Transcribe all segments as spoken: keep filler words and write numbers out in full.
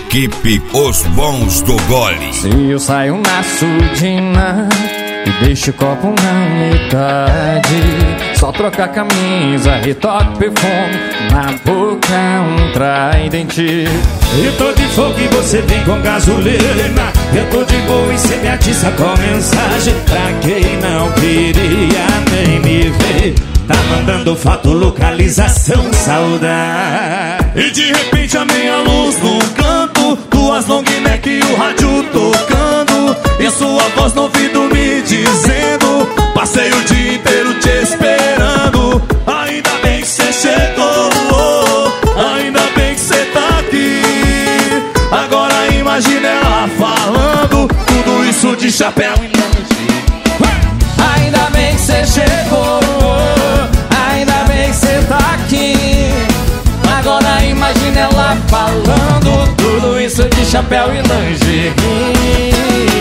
Equipe Os Bons do Gole. Se eu saio na surdina e deixo o copo na metade, só trocar camisa, retoque, perfume, na boca um tridente. Eu tô de fogo e você vem com gasolina. Eu tô de boa e cê me atiça com mensagem. Pra quem não queria nem me ver, tá mandando foto, localização, saudade. E de repente a meia luz num canto, duas long neck e o rádio tocando, e sua voz no ouvido me dizendo: passei o dia inteiro te esperando. Ainda bem que cê chegou, ainda bem que cê tá aqui. Agora imagina ela falando tudo isso de chapéu e lanche. Ainda bem que cê chegou, ainda bem que cê tá aqui. Agora imagina ela falando tudo isso de chapéu e lingerie.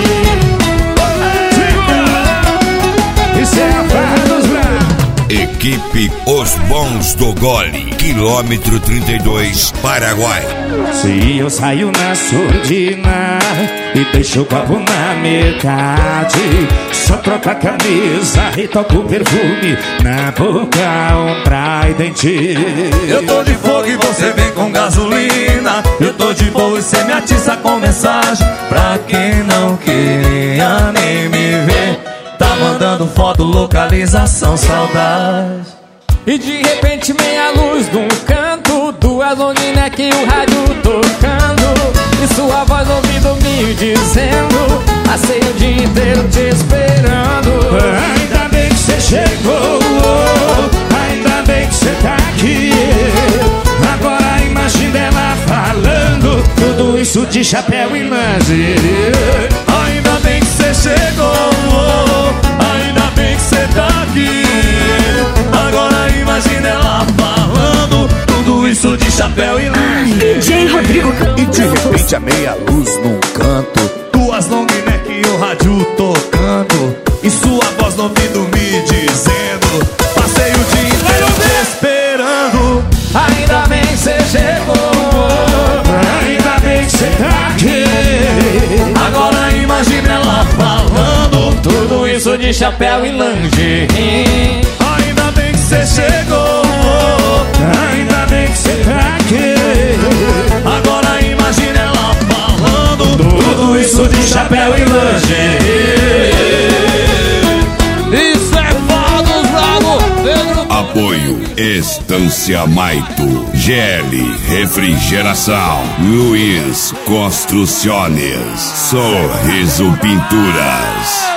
Isso é a farra dos bravos. Equipe Os Bons do Gole, quilômetro trinta e dois, Paraguai. Se eu saio na surdina e deixo o copo na metade, só troco a camisa e toco o perfume, na boca um tridente. Eu tô de fogo e você vem com gasolina. Eu tô de boa e cê me atiça com mensagem. Pra quem não queria nem me ver, tá mandando foto, localização, saudade. E de repente meia luz num canto, duas long neck e o rádio tocando, e sua voz no ouvido me dizendo: passei o dia inteiro te esperando. Ainda bem que cê chegou, ainda bem que cê tá aqui. Agora imagina ela falando tudo isso de chapéu e lingerie. Ainda bem que cê chegou, ainda bem que cê tá aqui. Agora imagina ela falando tudo isso de chapéu e lingerie. D J Rodrigo. E de repente a meia luz num canto, duas long neck e o rádio tocando, e sua voz no ouvido me dizendo: passei o dia inteiro te esperando. Ainda bem que cê chegou, ainda bem que cê tá aqui. Agora imagina ela falando tudo isso de chapéu e lingerie. ainda bem que cê chegou, ainda bem que cê tá aqui. Agora imagina ela falando tudo isso de chapéu e lingerie. Isso é farra dos bravos, Pedro. Apoio Estância Maito, G L Refrigeração, Luiz Construções, Sorriso Pinturas.